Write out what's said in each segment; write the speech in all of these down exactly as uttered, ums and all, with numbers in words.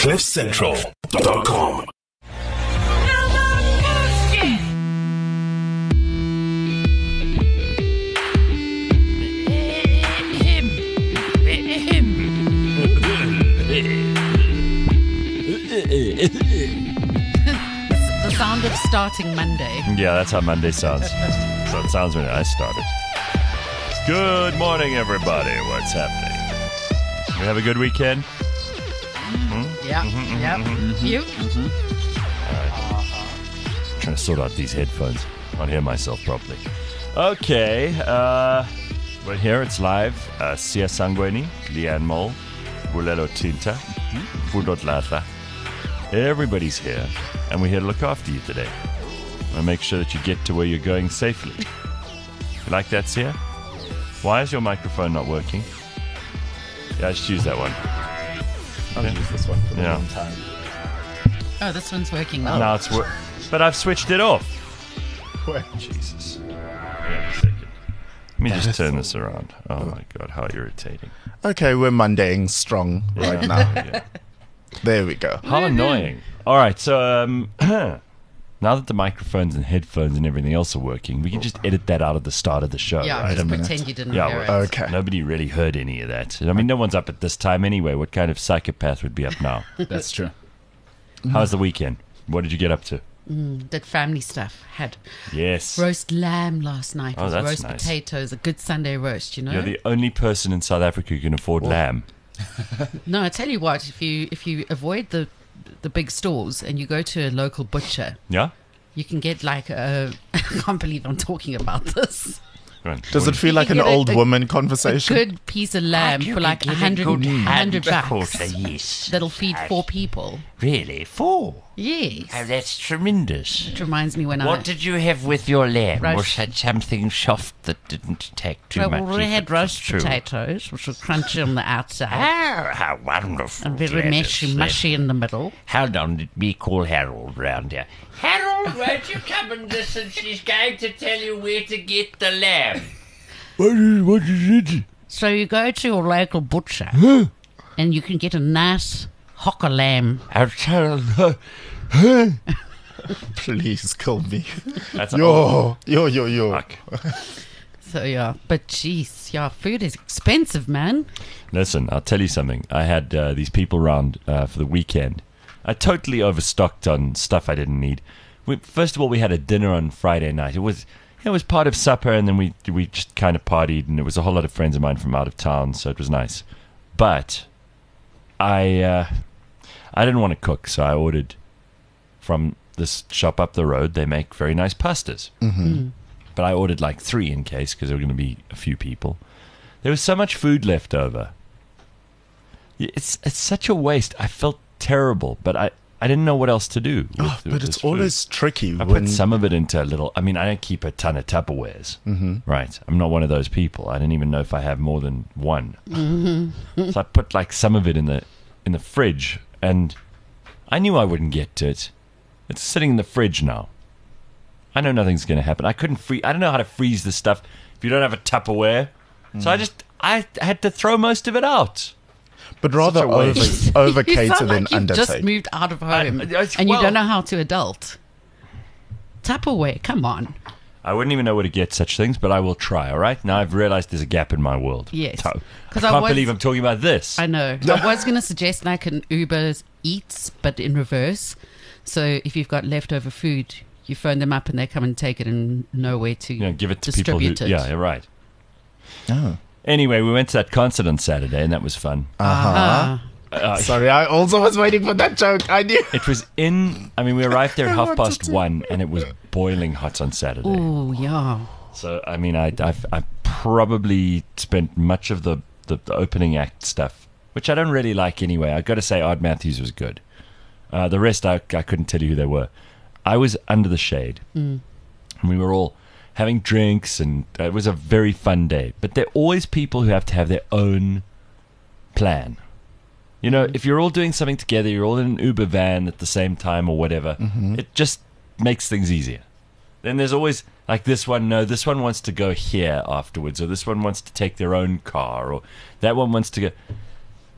cliff central dot com. The sound of starting Monday. Yeah, that's how Monday sounds. So it sounds when I started. Good morning, everybody. What's happening? We have a good weekend? Mm-hmm. Yeah, mm-hmm, yeah. Mm-hmm. You? Mm-hmm. All right. I'm trying to sort out these headphones. I can't hear myself properly. Okay, uh, we're here. It's live. Uh, Sia Sangweni, Leanne Mole, Bulelo Tinta, Fudot Latla. Everybody's here, and we're here to look after you today. And make sure that you get to where you're going safely. You like that, Sia? Why is your microphone not working? Yeah, I just use that one. I'll okay. use this one for the yeah. meantime. Oh, this one's working now. Now it's wor- But I've switched it off. What? Jesus. Wait a second. Let me just turn this around. Oh my God, how irritating. Okay, we're Mondaying strong right Yeah. now. Yeah. There we go. How annoying. All right, so um, now that the microphones and headphones and everything else are working, we can just edit that out of the start of the show. Yeah, right? Wait a just minute. pretend you didn't Yeah, hear well, it. Okay. Nobody really heard any of that. I mean, no one's up at this time anyway. What kind of psychopath would be up now? That's true. How's the weekend? What did you get up to? Mm, did family stuff. Had Yes. roast lamb last night. Oh, with that's roast nice. potatoes, a good Sunday roast, you know? You're the only person in South Africa who can afford lamb. No, I tell you what, if you if you avoid the the big stores and you go to a local butcher, Yeah? you can get like a... I can't believe I'm talking about this. Go on. Does it feel like an You get a- old a- woman A conversation? good piece of lamb for like a hundred, hundred bucks. Yes. That'll feed four people. Really? Four? Yes. Oh, that's tremendous. It reminds me when I... What did you have with your lamb? Roast- Was it something soft that didn't take too well, much? we if had it was roast true? potatoes, which were crunchy on the outside Oh, how wonderful. and very Gladys. mushy, mushy in the middle. How long did we call Harold round here? Harold, won't you come and listen? She's going to tell you where to get the lamb. What is, what is it? So you go to your local butcher and you can get a nice hocker lamb. I'll tell Please kill me. That's old. Yo, yo, yo, yo. Fuck. So yeah, but geez, yeah, food is expensive, man. Listen, I'll tell you something. I had uh, these people round uh, for the weekend. I totally overstocked on stuff I didn't need. We, first of all, we had a dinner on Friday night. It was it was part of supper, and then we we just kind of partied, and it was a whole lot of friends of mine from out of town, so it was nice. But I uh, I didn't want to cook, so I ordered from this shop up the road. They make very nice pastas. Mm-hmm. But I ordered like three in case, because there were going to be a few people. There was so much food left over. It's it's such a waste. I felt terrible, but I, I didn't know what else to do. With, Oh, with but this it's food. always tricky I when put some of it into a little. I mean, I don't keep a ton of Tupperwares. Mm-hmm. Right. I'm not one of those people. I don't even know if I have more than one. Mm-hmm. So I put like some of it in the in the fridge, and I knew I wouldn't get to it. It's sitting in the fridge now. I know nothing's going to happen. I couldn't free. I don't know how to freeze the stuff if you don't have a Tupperware. Mm. So I just I had to throw most of it out. but rather Such a over, waste. over You cater sound than like you've undertake. just moved out of home I- I- and you well- don't know how to adult. Tupperware, come on. I wouldn't even know where to get such things, but I will try, all right? Now I've realized there's a gap in my world. Yes. So, I 'Cause I can't was- believe I'm talking about this. I know. I was going to suggest like an Uber Eats, but in reverse. So if you've got leftover food, you phone them up and they come and take it and know where to You know, give it to people who... distribute it. Yeah, you're right. Oh. Anyway, we went to that concert on Saturday, and that was fun. Ah. Uh, Sorry, I also was waiting for that joke. I knew. It was in... I mean, we arrived there at I half wanted past to. one, and it was boiling hot on Saturday. Oh, yeah. So, I mean, I, I've, I probably spent much of the, the, the opening act stuff, which I don't really like anyway. I've got to say, Art Matthews was good. Uh, the rest, I, I couldn't tell you who they were. I was under the shade. Mm. And we were all having drinks, and uh, it was a very fun day. But there are always people who have to have their own plan. You know, if you're all doing something together, you're all in an Uber van at the same time or whatever, it just makes things easier. Then there's always, like this one, no, this one wants to go here afterwards, or this one wants to take their own car, or that one wants to go...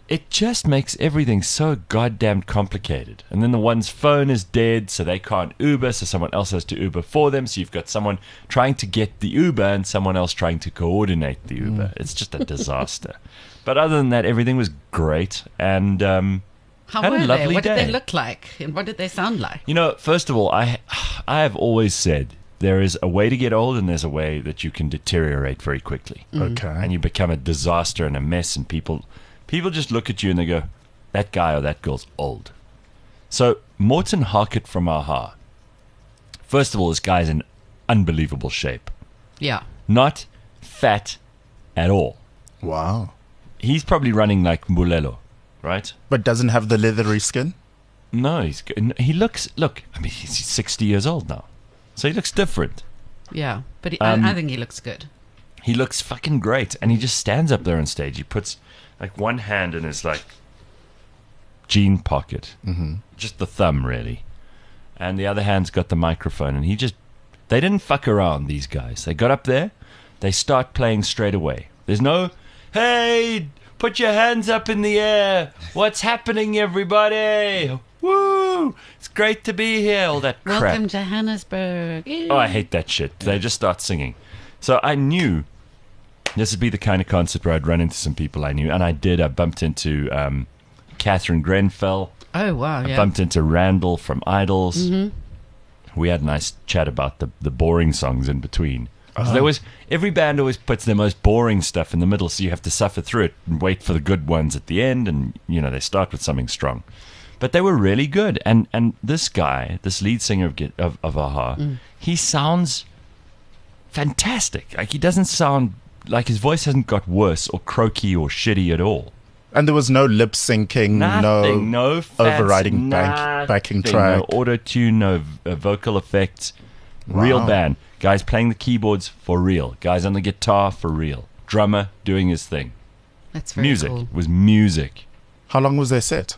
it just makes everything so goddamn complicated. And then the one's phone is dead, so they can't Uber, so someone else has to Uber for them. So you've got someone trying to get the Uber and someone else trying to coordinate the Uber. Mm. It's just a disaster. But other than that, everything was great. And um, How had were a lovely they? What day. did they look like? And what did they sound like? You know, first of all, I, I have always said there is a way to get old and there's a way that you can deteriorate very quickly. Okay. And you become a disaster and a mess, and people... People just look at you and they go, that guy or that girl's old. So, Morten Harket from Aha. First of all, this guy's in unbelievable shape. Yeah. Not fat at all. Wow. He's probably running like Mulelo, right? But doesn't have the leathery skin? No, he's good. He looks, look, I mean, he's sixty years old now. So he looks different. Yeah. But he, Um, I, I think he looks good. He looks fucking great. And he just stands up there on stage. He puts like one hand in his like jean pocket, mm-hmm. just the thumb really, and the other hand's got the microphone. And he just, they didn't fuck around, these guys. They got up there, they start playing straight away. There's no, hey, put your hands up in the air. What's happening, everybody? Woo! It's great to be here. All that crap. Welcome, Johannesburg. Oh, I hate that shit. They just start singing. So I knew this would be the kind of concert where I'd run into some people I knew. And I did. I bumped into um, Catherine Grenfell. Oh, wow. I Yeah. bumped into Randall from Idols. Mm-hmm. We had a nice chat about the, the boring songs in between. So there was, every band always puts their most boring stuff in the middle, so you have to suffer through it and wait for the good ones at the end. And, you know, they start with something strong. But they were really good. And and this guy, this lead singer of, Get- of, of Aha, mm. he sounds fantastic. Like, he doesn't sound... Like, his voice hasn't got worse or croaky or shitty at all. And there was no lip syncing, Nothing, no, no fancy, overriding bank, nothing, backing track. no auto-tune, no v- uh, vocal effects. Real Wow. band. Guys playing the keyboards for real. Guys on the guitar for real. Drummer doing his thing. That's very Music. cool. It was music. How long was their set?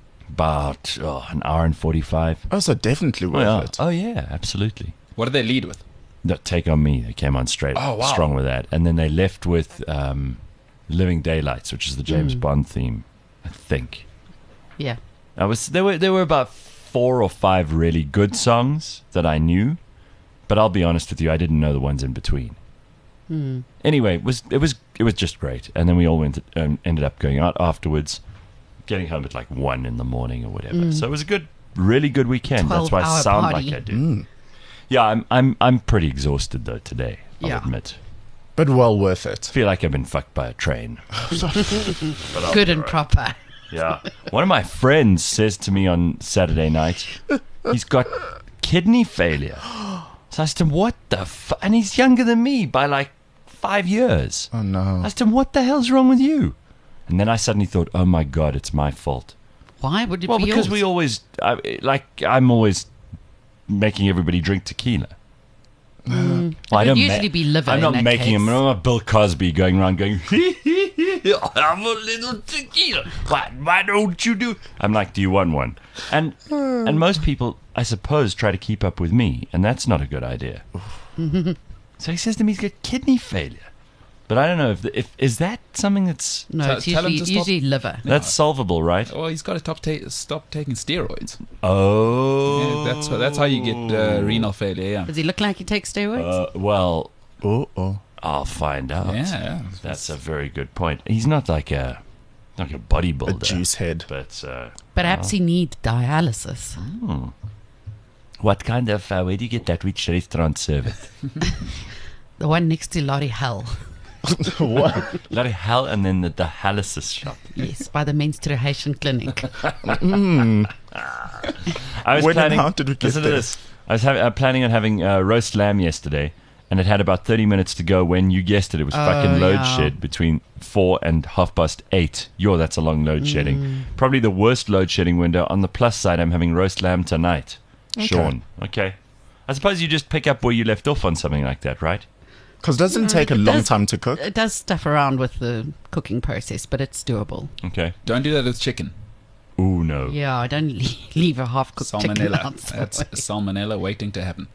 About oh, an hour and forty-five. Oh, so definitely Oh worth yeah. it. oh, yeah, absolutely. What did they lead with? No, Take On Me. They came on straight, Oh, wow. strong with that. And then they left with um, Living Daylights, which is the James Mm. Bond theme, I think. Yeah. I was there were there were about four or five really good songs that I knew, but I'll be honest with you, I didn't know the ones in between. Mm. Anyway, it was it was it was just great, and then we all went um, ended up going out afterwards, getting home at like one in the morning or whatever. Mm. So it was a good, really good weekend. That's why I twelve-hour sound party. like I do. Mm. Yeah, I'm I'm I'm pretty exhausted though today. I'll Yeah. admit. But well worth it. Feel like I've been fucked by a train. But I'll Good be and all right. proper. Yeah. One of my friends says to me on Saturday night, he's got kidney failure. So I asked him, what the fuck? And he's younger than me by like five years. Oh, I no. asked him, what the hell's wrong with you? And then I suddenly thought, oh my God, it's my fault. Why would it Well, be because yours? we always, I, like, I'm always making everybody drink tequila. Mm. Well, I It would don't usually be liver I'm in not that making him. case. I'm not Bill Cosby going around going, have a little tequila. Why, why don't you do? I'm like, do you want one? And and most people, I suppose, try to keep up with me, and that's not a good idea. So he says to me, he's got kidney failure. But I don't know if the, if is that something that's No, Tell- it's tell him usually, to stop. usually liver. that's solvable, right? Oh, he's got to stop, ta- stop taking steroids. Oh, Yeah, that's that's how you get uh, renal failure. Yeah. Does he look like he takes steroids? Uh, well, Oh, oh. I'll find out. Yeah, yeah. That's a very good point. He's not like a like a bodybuilder, A juice head. but uh, Perhaps he needs dialysis. hmm. What kind of uh, where do you get that? Which restaurant serve it? The one next to Lottie Hell. What? Lot of hell, and then the dialysis shop. Yes, by the menstruation clinic. Mm. I was When and planning. how did we get listen to there? this. I was having, uh, planning on having uh, roast lamb yesterday, and it had about thirty minutes to go when you guessed it. It was Oh, fucking load yeah. shed between four and half past eight. Yo, that's a long load shedding. Mm. Probably the worst load shedding window. On the plus side, I'm having roast lamb tonight. Okay. Sean. Okay. I suppose you just pick up where you left off on something like that, right? Because doesn't Mm, take a it long does- time to cook. It does stuff around with the cooking process, but it's doable. Okay. Don't do that with chicken. Ooh, no. Yeah, I don't le- leave a half-cooked chicken Salmonella. outside. That's salmonella waiting to happen.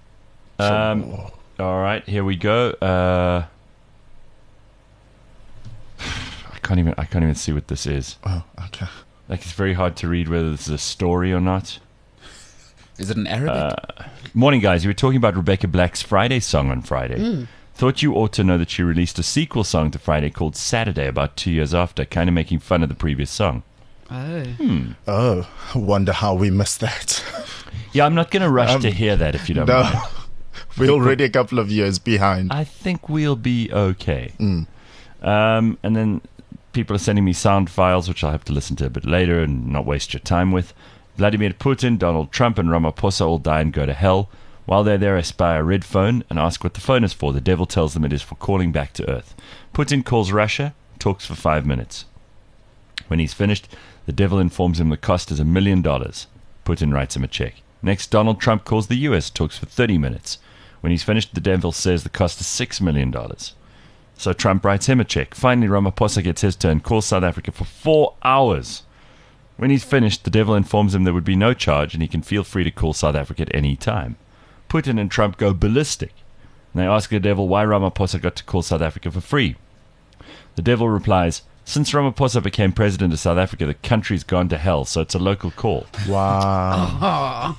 Um, all right, here we go. Uh, I can't even. I can't even see what this is. Oh, okay. Like it's very hard to read whether this is a story or not. Is it an Arabic? Morning, guys. You were talking about Rebecca Black's Friday song on Friday. Mm. Thought you ought to know that she released a sequel song to Friday called Saturday about two years after, kind of making fun of the previous song. Oh. Oh, I wonder how we missed that. Yeah, I'm not going to rush Um, to hear that if you don't No, mind. we're already a couple of years behind. I think we'll be okay. Um, and then people are sending me sound files, which I'll have to listen to a bit later and not waste your time with. Vladimir Putin, Donald Trump, and Ramaphosa all die and go to hell. While they're there, I spy a red phone and ask what the phone is for. The devil tells them it is for calling back to Earth. Putin calls Russia, talks for five minutes. When he's finished, the devil informs him the cost is a million dollars. Putin writes him a check. Next, Donald Trump calls the U S, talks for thirty minutes. When he's finished, the devil says the cost is six million dollars. So Trump writes him a check. Finally, Ramaphosa gets his turn, calls South Africa for four hours. When he's finished, the devil informs him there would be no charge and he can feel free to call South Africa at any time. Putin and Trump go ballistic. And they ask the devil why Ramaphosa got to call South Africa for free. The devil replies, since Ramaphosa became president of South Africa, the country's gone to hell, so it's a local call. Wow.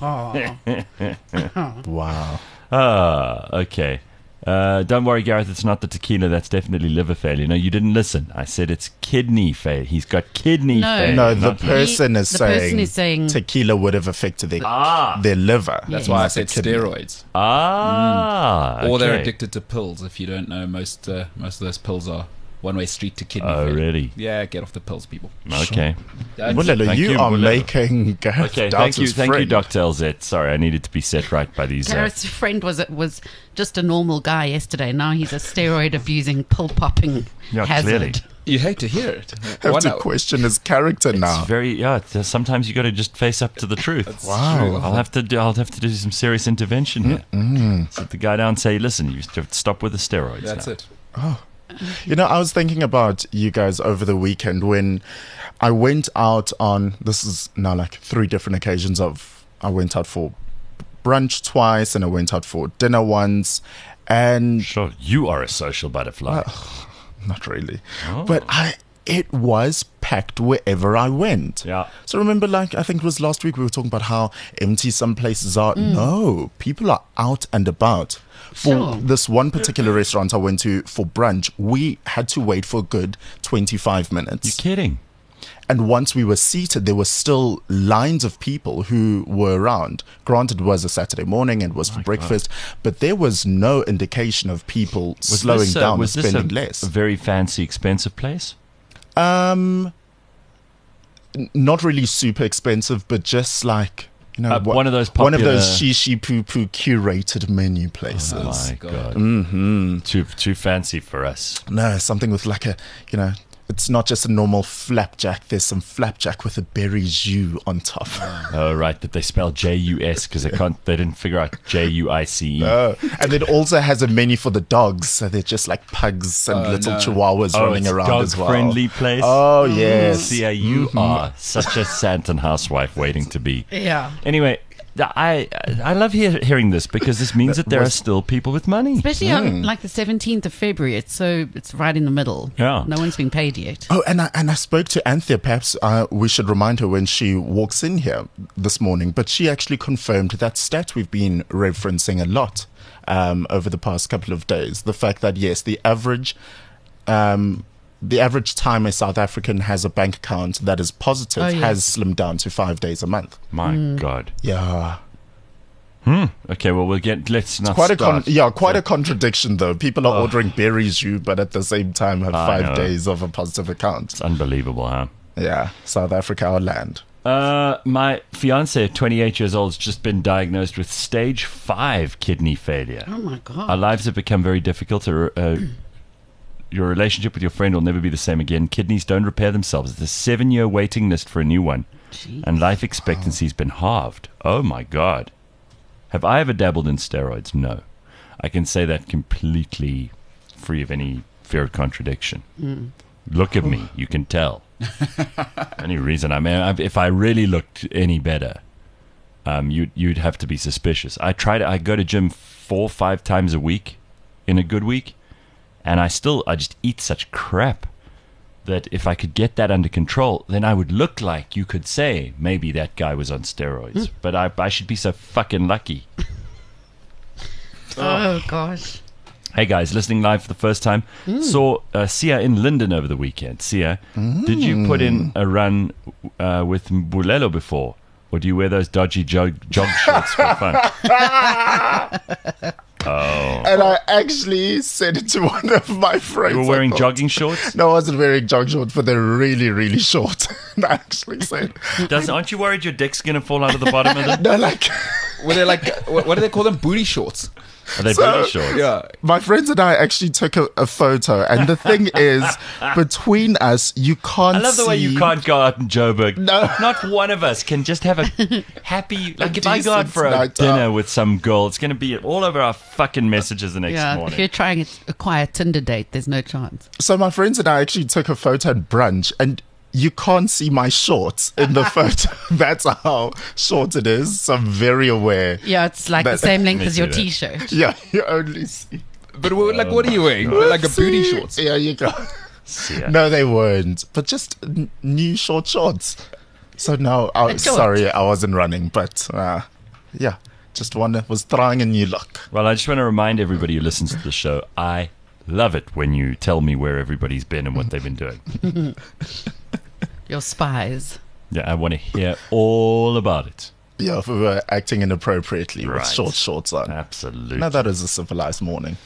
Wow. Ah, okay. Uh, don't worry, Gareth, it's not the tequila. That's definitely liver failure. No, you didn't listen. I said it's kidney failure. He's got kidney No. failure. No, the not person is the saying person is saying- tequila would have affected their, Ah. their liver. That's Yeah. why I not said the kidney. steroids. Ah, Or they're okay. addicted to pills. If you don't know, most uh, most of those pills are one-way street to kidney Oh, failure. really? Yeah, get off the pills, people. Okay. That's- Mulelo, Thank you, you, are Mulelo. making Gareth Okay, doubt thank you, his thank you, friend. Doctor L Z. Sorry, I needed to be set right by these. Uh, Gareth's friend was was just a normal guy yesterday. Now he's a steroid abusing, pill popping Yeah, hazard. clearly. You hate to hear it. Have One to hour- question his character now. It's very yeah. It's, sometimes you got to just face up to the truth. Wow. true. I'll have to do. I'll have to do some serious intervention here. Sit the guy down and say, "Listen, you have to stop with the steroids." That's now. it. You know, I was thinking about you guys over the weekend when I went out on, this is now like three different occasions of, I went out for brunch twice and I went out for dinner once, and Sure, you are a social butterfly. not really, Oh. but I, it was packed wherever I went. Yeah. So remember, like, I think it was last week we were talking about how empty some places are. No, people are out and about. For Sure. this one particular restaurant I went to for brunch, we had to wait for a good twenty-five minutes. You're kidding? And once we were seated, there were still lines of people who were around. Granted, it was a Saturday morning and it was for breakfast, but there was no indication of people Was slowing this, uh, down and was this spending a, less. a very fancy, expensive place? Um, n- not really super expensive, but just like, you know, Uh, wha- one of those one of those popular- shishi poo poo curated menu places. Oh my God. god! Mm-hmm. Too too fancy for us. No, something with like a, you know, it's not just a normal flapjack. There's some flapjack with a berry jus on top. Oh right, that they spell J U S because they can't. They didn't figure out J U I C E. Oh, and it also has a menu for the dogs, so they're just like pugs and Oh, little no. chihuahuas Oh, running it's around as well. dog-friendly place. Oh yes. See, you are such a Santon housewife waiting to be. Yeah. Anyway, I I love hear, hearing this because this means that there are Was- still people with money. Especially on like the seventeenth of February. It's so it's right in the middle. Yeah. No one's been paid yet. Oh, and I, and I spoke to Anthea. Perhaps uh, we should remind her when she walks in here this morning. But she actually confirmed that stat we've been referencing a lot um, over the past couple of days. The fact that, yes, the average... Um, the average time a South African has a bank account that is positive Oh, yes. has slimmed down to five days a month. My God. Yeah. Okay, well we'll get. Let's not Quite a con- start. yeah, quite a contradiction though. People are ordering berries you, but at the same time have I five know. days of a positive account. It's unbelievable, huh? Yeah, South Africa, our land. Uh, my fiance, twenty-eight years old, has just been diagnosed with stage five kidney failure. Oh my god. Our lives have become very difficult. Uh, uh, your relationship with your friend will never be the same again. Kidneys don't repair themselves. It's a seven-year waiting list for a new one. Jeez. And life expectancy's been halved. Oh, my God. Have I ever dabbled in steroids? No. I can say that completely free of any fear of contradiction. Look at me. You can tell. Any reason? I mean, I- if I really looked any better, um, you'd, you'd have to be suspicious. I try to, I go to gym four, five times a week in a good week. And I still, I just eat such crap. that if I could get that under control, then I would look like you could say maybe that guy was on steroids. But I, I should be so fucking lucky. Oh, gosh. Hey guys, listening live for the first time. Saw uh, Sia in Linden over the weekend. Sia, did you put in a run uh, with Mbulelo before? Or do you wear those dodgy jog, jog shorts for fun? Oh. And I actually said it to one of my friends. You were I wearing thought- jogging shorts? No, I wasn't wearing jogging shorts, but they're really, really short. And I actually said, Does, aren't you worried your dick's going to fall out of the bottom of them? no, like, Were they like, what, what do they call them? Booty shorts. Are they So- booty shorts? Yeah. my friends and I actually took a, a photo. And the thing is, between us, you can't I love the way you see- can't go out in Joburg. No. Not one of us can just have a happy... Like, if I go out decent for a night dinner out. with some girl, it's going to be all over our fucking messages the next Yeah, morning. if you're trying to acquire a Tinder date, there's no chance. So my friends and I actually took a photo at brunch, and you can't see my shorts in the photo. That's how short it is. So I'm very aware. Yeah, it's like the But- same length Me as your too, that. T-shirt. Yeah, you only see. But what- like, what are you wearing? Like a booty See? shorts. Yeah, you go. Sia. No, they weren't. But just n- new short shorts. So no, I, It's short. sorry, I wasn't running. But uh, yeah, just one was trying a new look. Well, I just want to remind everybody who listens to the show, I love it when you tell me where everybody's been and what they've been doing. Your spies. Yeah, I want to hear all about it. Yeah, if we were acting inappropriately Right. with short shorts on. Absolutely. No, that is a civilized morning.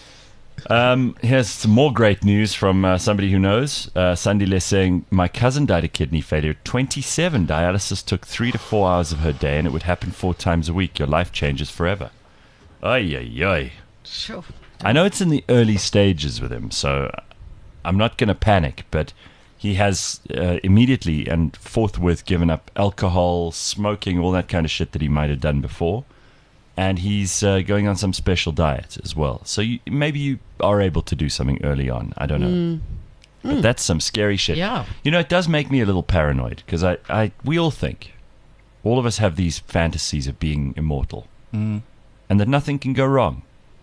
Um, here's some more great news from uh, somebody who knows. Uh, Sandile saying, my cousin died of kidney failure at twenty-seven. Dialysis took three to four hours of her day, and it would happen four times a week. Your life changes forever. Ay, ay, ay. Sure. I know it's in the early stages with him, so I'm not going to panic, but he has uh, immediately and forthwith given up alcohol, smoking, all that kind of shit that he might have done before. And he's uh, going on some special diet as well. So you, maybe you are able to do something early on. I don't know. But that's some scary shit. Yeah. You know, it does make me a little paranoid because I, I, we all think, all of us have these fantasies of being immortal and that nothing can go wrong.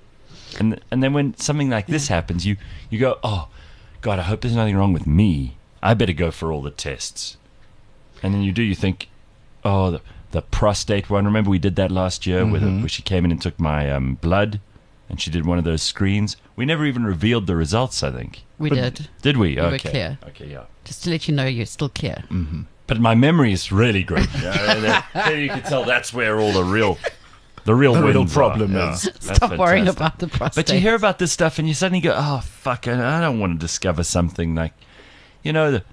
And and then when something like this happens, you, you go, oh, God, I hope there's nothing wrong with me. I better go for all the tests. And then you do, you think, oh, the, the prostate one. Remember we did that last year with her, where she came in and took my um, blood and she did one of those screens. We never even revealed the results, I think. We did. Did we? were Okay. clear. Okay, yeah. Just to let you know you're still clear. But my memory is really great. Yeah, there- there you can tell that's where all the real, the real, The real wins problem are. is. Yeah, that's Stop worrying fantastic. about the prostate. But you hear about this stuff and you suddenly go, oh, fuck, I I don't want to discover something like, you know, the,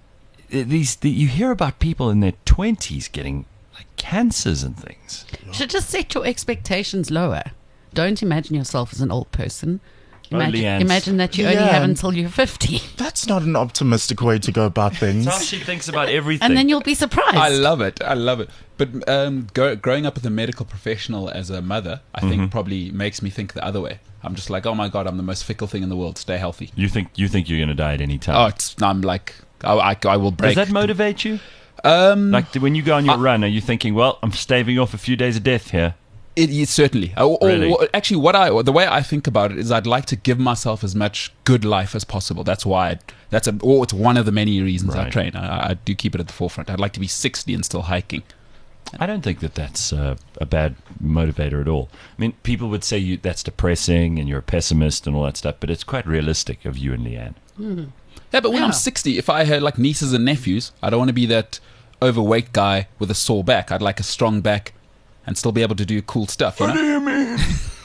these, the, you hear about people in their twenties getting like cancers and things. You should just set your expectations lower. Don't imagine yourself as an old person. Oh, Imagine, Leanne's- imagine that you only have Leanne. until you're fifty. That's not an optimistic way to go about things. That's how she thinks about everything. And then you'll be surprised. I love it. I love it. But um, go, growing up with a medical professional as a mother, I think probably makes me think the other way. I'm just like, oh my God, I'm the most fickle thing in the world. Stay healthy. you think you think you're going to die at any time. Oh, it's, I'm like, I, I, I will Does break. that motivate you? um, Like when you go on your I- run, are you thinking, well, I'm staving off a few days of death here? It is certainly. Or, or- Really? or actually, what I the way I think about it is, I'd like to give myself as much good life as possible. That's why. I, that's a. Or it's one of the many reasons I Right. train. I, I do keep it at the forefront. I'd like to be sixty and still hiking. I don't think that that's uh, a bad motivator at all. I mean, people would say you that's depressing and you're a pessimist and all that stuff, but it's quite realistic of you and Leanne. Yeah, but when Yeah. I'm sixty, if I had like nieces and nephews, I don't want to be that overweight guy with a sore back. I'd like a strong back and still be able to do cool stuff. You know?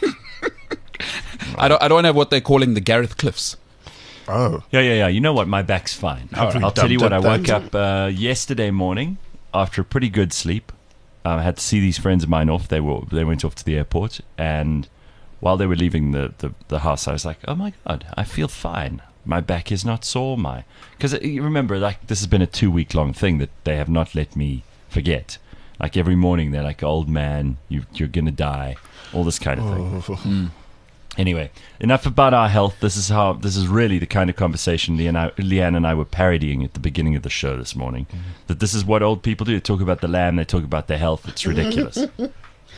I don't. I don't have what they're calling the Gareth Cliffs. Oh, Yeah, yeah, yeah. You know what? My back's fine. Have we I'll tell you dumped what. I it woke then? up uh, yesterday morning after a pretty good sleep. Um, I had to see these friends of mine off. They were they went off to the airport, and while they were leaving the, the, the house, I was like, "Oh my God, I feel fine. My back is not sore." My because you remember, like this has been a two week long thing that they have not let me forget. Like every morning, they're like, "Old man, you you're gonna die," all this kind of thing. Anyway, enough about our health. This is how this is really the kind of conversation Leanne and I, Leanne and I were parodying at the beginning of the show this morning. That this is what old people do. They talk about the lamb. They talk about their health. It's ridiculous.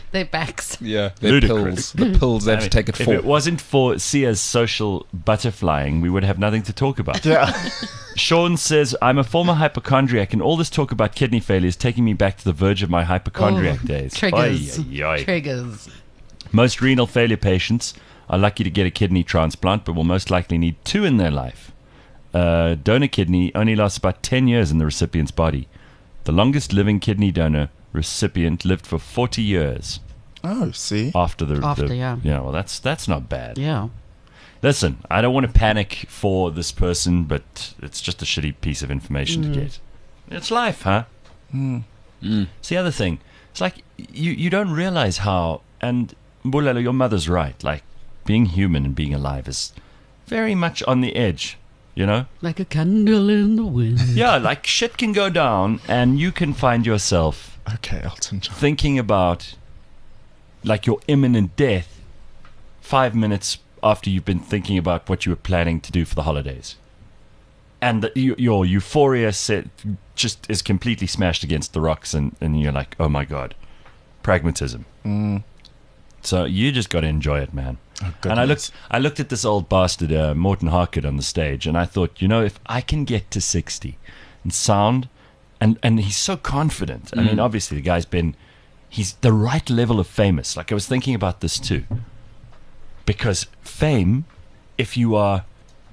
Their backs. Yeah, their Ludicrous. pills. The pills they have I to mean, take it if for. it wasn't for Sia's social butterflying, we would have nothing to talk about. Yeah. Sean says, I'm a former hypochondriac, and all this talk about kidney failure is taking me back to the verge of my hypochondriac Oh, days. triggers. Oy, oy, oy. Triggers. Most renal failure patients are lucky to get a kidney transplant, but will most likely need two in their life. Uh, donor kidney only lasts about ten years in the recipient's body. The longest living kidney donor recipient lived for forty years Oh, see. after the... After, the, yeah. Yeah, well, that's, that's not bad. Yeah. Listen, I don't want to panic for this person, but it's just a shitty piece of information to get. It's life, huh? Mm. It's the other thing. It's like you, you don't realize how, and Mbulelo, your mother's right, like being human and being alive is very much on the edge, you know? Like a candle in the wind. Yeah, like shit can go down and you can find yourself Okay, Elton John. thinking about like your imminent death five minutes after you've been thinking about what you were planning to do for the holidays. And the, you, your euphoria set just is completely smashed against the rocks, and, and you're like, oh my God, pragmatism. Mm. So you just got to enjoy it, man. Oh, and I goodness. looked, I looked at this old bastard, uh, Morton Harkett, on the stage, and I thought, you know, if I can get to sixty and sound, and, and he's so confident. I mean, obviously the guy's been, he's the right level of famous. Like I was thinking about this too. Because fame, if you are,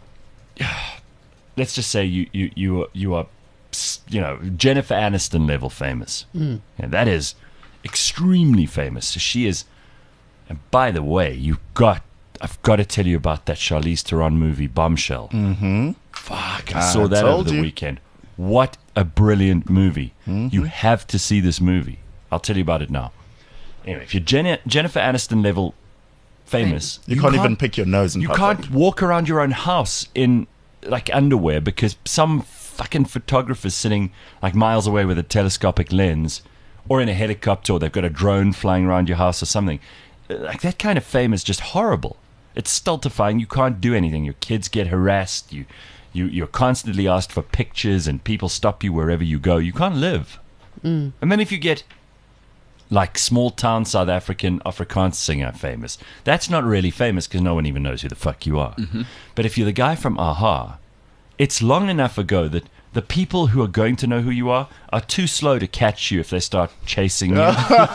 let's just say you you you are, you are, you know, Jennifer Aniston level famous. Mm. And that is extremely famous. So she is. And by the way, you got, I've got to tell you about that Charlize Theron movie, Bombshell. Mm-hmm. Fuck, I I saw that told over the you. weekend. What a brilliant movie. Mm-hmm. You have to see this movie. I'll tell you about it now. Anyway, if you're Jenny, Jennifer Aniston level famous, You, can't, even pick your nose in you public. can't walk around your own house in like underwear because some fucking photographer's sitting like miles away with a telescopic lens, or in a helicopter, or they've got a drone flying around your house or something. Like that kind of fame is just horrible. It's stultifying. You can't do anything. Your kids get harassed. You, you, you're constantly asked for pictures, and people stop you wherever you go. You can't live. Mm. And then if you get like small town South African Afrikaans singer famous, that's not really famous because no one even knows who the fuck you are. Mm-hmm. But if you're the guy from Aha, it's long enough ago that the people who are going to know who you are are too slow to catch you if they start chasing you.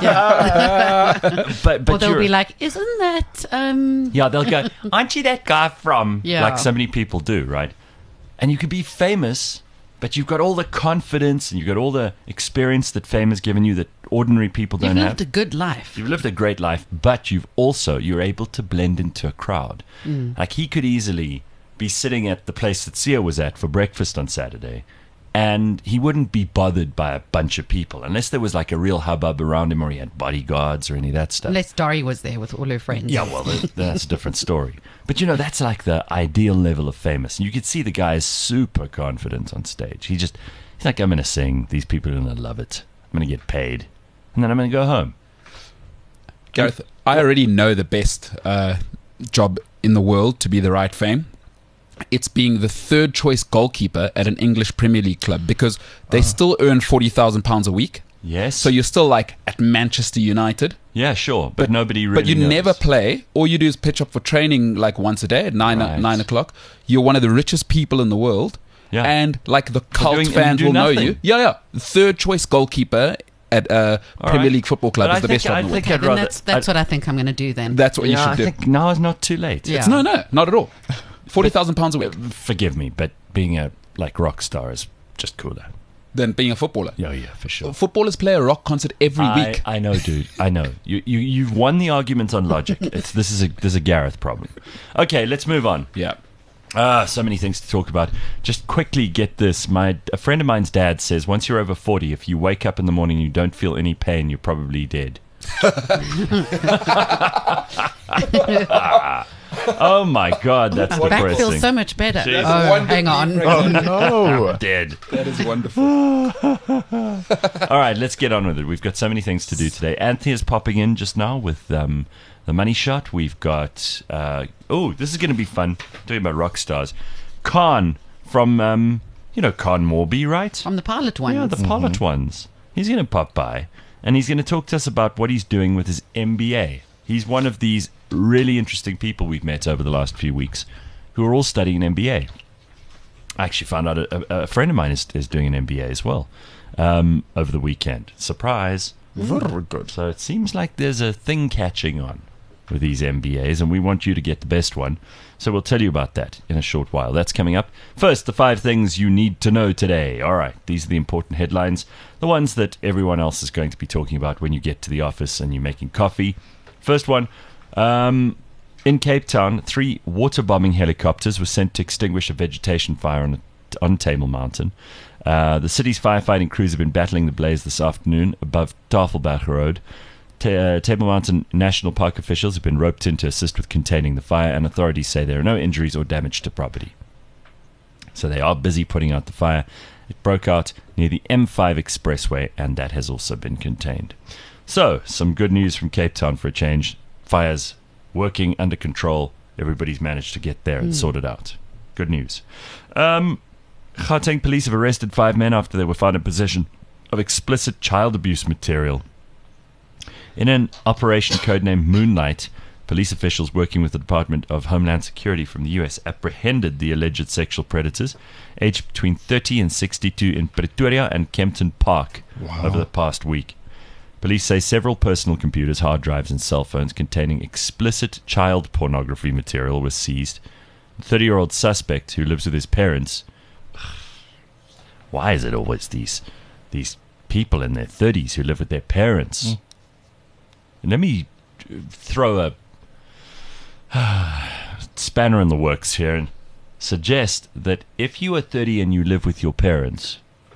but but Or they'll you're- be like, isn't that... um yeah, they'll go, aren't you that guy from? Yeah. Like so many people do, right? And you could be famous, but you've got all the confidence and you've got all the experience that fame has given you that ordinary people You've don't have. lived a good life. You've lived a great life, but you've also, you're able to blend into a crowd. Mm. Like he could easily be sitting at the place that Sia was at for breakfast on Saturday, and he wouldn't be bothered by a bunch of people unless there was like a real hubbub around him or he had bodyguards or any of that stuff. Unless Dory was there with all her friends. Yeah, well, that- that's a different story. But, you know, that's like the ideal level of famous. And you could see the guy is super confident on stage. He just, he's like, I'm going to sing. These people are going to love it. I'm going to get paid. And then I'm going to go home. Gareth, I already know the best uh, job in the world to be the right fame. It's being the third choice goalkeeper at an English Premier League club, because they still earn forty thousand pounds a week. Yes. So you're still like at Manchester United, yeah, sure. But, nobody really but you knows. never play. All you do is pitch up for training like once a day at nine Right. nine o'clock. You're one of the richest people in the world, Yeah. and like the cult doing- and fans you do will know nothing. you. Yeah, yeah. The third choice goalkeeper at a All Premier right. League football club But is I the think- best job I in the world. think Okay, I'd then rather- that's, that's I'd- what I think I'm going to do then. That's what you Yeah, I should do. think now is not too late. Yeah. It's no, no, not at all. Forty thousand pounds a week. Forgive me, but being a like rock star is just cooler. Than being a footballer. Yeah, yeah, for sure. Footballers play a rock concert every I, week. I know, dude. I know. You you you've won the argument on logic. It's this is a this is a Gareth problem. Okay, let's move on. Yeah. Ah, so many things to talk about. Just quickly get this. My a friend of mine's dad says once you're over forty, if you wake up in the morning and you don't feel any pain, you're probably dead. Oh my God, that's My back depressing. feels so much better. Jeez. Oh, hang on. Oh, no. Dead. That is wonderful. All right, let's get on with it. We've got so many things to do today. Anthony is popping in just now with um, the money shot. We've got, uh, oh, this is going to be fun. Talking about rock stars. Khan from, um, you know, Khan Morby, right? From the pilot ones. Yeah, the pilot ones. He's going to pop by. and he's going to talk to us about what he's doing with his M B A. He's one of these really interesting people we've met over the last few weeks who are all studying an M B A. I actually found out a, a, a friend of mine is, is doing an M B A as well um, over the weekend. Surprise. Very good. So it seems like there's a thing catching on with these M B As, and we want you to get the best one. So we'll tell you about that in a short while. That's coming up. First, the five things you need to know today. All right, these are the important headlines, the ones that everyone else is going to be talking about when you get to the office and you're making coffee. First one, um, in Cape Town, three water-bombing helicopters were sent to extinguish a vegetation fire on, on Table Mountain. Uh, the city's firefighting crews have been battling the blaze this afternoon above Tafelberg Road. T- uh, Table Mountain National Park officials have been roped in to assist with containing the fire, and authorities say there are no injuries or damage to property. So they are busy putting out the fire. It broke out near the M five expressway, and that has also been contained. So, some good news from Cape Town for a change. Fires working under control. Everybody's managed to get there and mm. sort it out. Good news. Um, Gauteng police have arrested five men after they were found in possession of explicit child abuse material. In an operation codenamed Moonlight, police officials working with the Department of Homeland Security from the U S apprehended the alleged sexual predators, aged between thirty and sixty-two, in Pretoria and Kempton Park Wow. over the past week. Police say several personal computers, hard drives, and cell phones containing explicit child pornography material were seized. The thirty-year-old suspect, who lives with his parents... Why is it always these these people in their thirties who live with their parents? Mm. Let me throw a spanner in the works here and suggest that if you are thirty and you live with your parents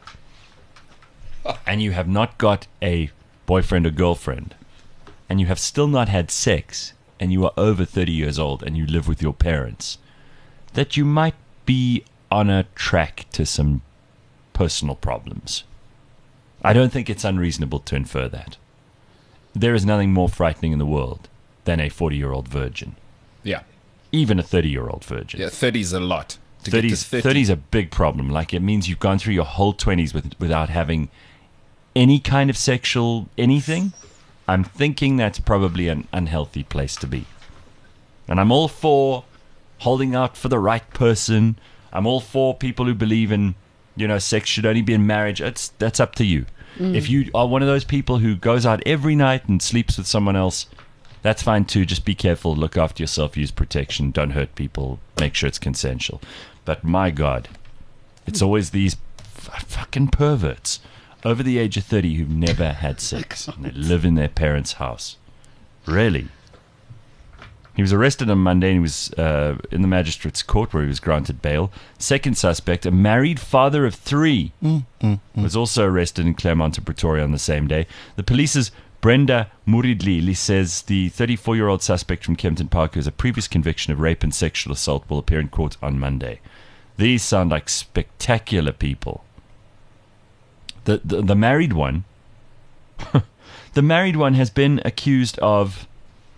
and you have not got a boyfriend or girlfriend and you have still not had sex and you are over thirty years old and you live with your parents, that you might be on a track to some personal problems. I don't think it's unreasonable to infer that. There is nothing more frightening in the world than a forty-year-old virgin. Yeah. Even a thirty-year-old virgin. Yeah, thirty is a lot. To thirty get to thirty. thirty is a big problem. Like, it means you've gone through your whole twenties with, without having any kind of sexual anything. I'm thinking that's probably an unhealthy place to be. And I'm all for holding out for the right person. I'm all for people who believe in, you know, sex should only be in marriage. It's, that's up to you. Mm. If you are one of those people who goes out every night and sleeps with someone else, that's fine too. Just be careful, look after yourself, use protection, don't hurt people, make sure it's consensual. But my God, it's always these f- fucking perverts over the age of thirty who've never had sex and they live in their parents' house. Really? He was arrested on Monday and he was uh, in the magistrate's court where he was granted bail. Second suspect, a married father of three, mm, mm, mm. was also arrested in Claremont and Pretoria on the same day. The police's Brenda Muridlili says the thirty-four-year-old suspect from Kempton Park, who has a previous conviction of rape and sexual assault, will appear in court on Monday. These sound like spectacular people. The the, the married one, the married one has been accused of...